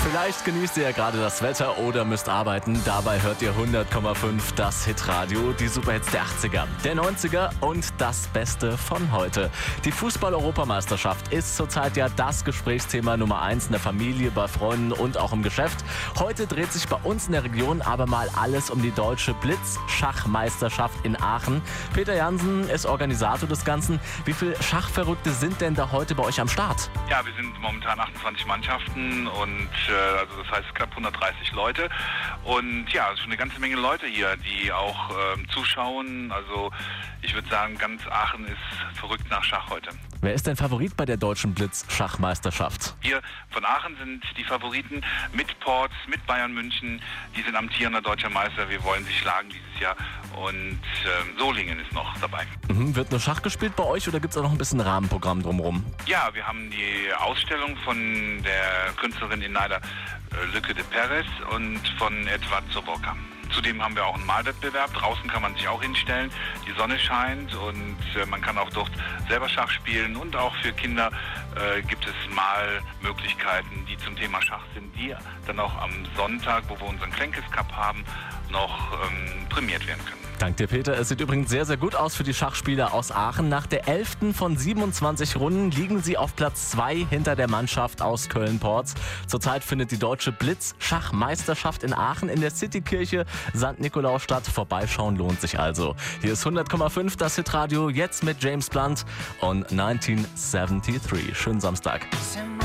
Vielleicht genießt ihr ja gerade das Wetter oder müsst arbeiten. Dabei hört ihr 100,5 das Hitradio, die Superhits der 80er, der 90er und das Beste von heute. Die Fußball-Europameisterschaft ist zurzeit ja das Gesprächsthema Nummer 1 in der Familie, bei Freunden und auch im Geschäft. Heute dreht sich bei uns in der Region aber mal alles um die deutsche Blitzschachmeisterschaft in Aachen. Peter Jansen ist Organisator des Ganzen. Wie viele Schachverrückte sind denn da heute bei euch am Start? Ja, wir sind momentan 28 Mannschaften und also das heißt knapp 130 Leute und ja, schon eine ganze Menge Leute hier, die auch zuschauen. Also ich würde sagen, ganz Aachen ist verrückt nach Schach heute. Wer ist denn Favorit bei der deutschen Blitzschachmeisterschaft? Wir von Aachen sind die Favoriten mit Porz, mit Bayern München. Die sind amtierender deutscher Meister. Wir wollen sie schlagen dieses Jahr. Und Solingen ist noch dabei. Wird nur Schach gespielt bei euch oder gibt es auch noch ein bisschen Rahmenprogramm drumherum? Ja, wir haben die Ausstellung von der Künstlerin Inaida Lücke de Perez und von Edward Soboka. Zudem haben wir auch einen Malwettbewerb. Draußen kann man sich auch hinstellen. Die Sonne scheint und man kann auch dort selber Schach spielen. Und auch für Kinder gibt es Malmöglichkeiten, die zum Thema Schach sind, die dann auch am Sonntag, wo wir unseren Klenkes Cup haben, noch prämiert werden können. Dank dir, Peter. Es sieht übrigens sehr, sehr gut aus für die Schachspieler aus Aachen. Nach der 11. von 27 Runden liegen sie auf Platz 2 hinter der Mannschaft aus Köln-Porz. Zurzeit findet die deutsche Blitzschachmeisterschaft in Aachen in der Citykirche St. Nikolaus statt. Vorbeischauen lohnt sich also. Hier ist 100,5 das Hitradio, jetzt mit James Blunt und 1973. Schönen Samstag.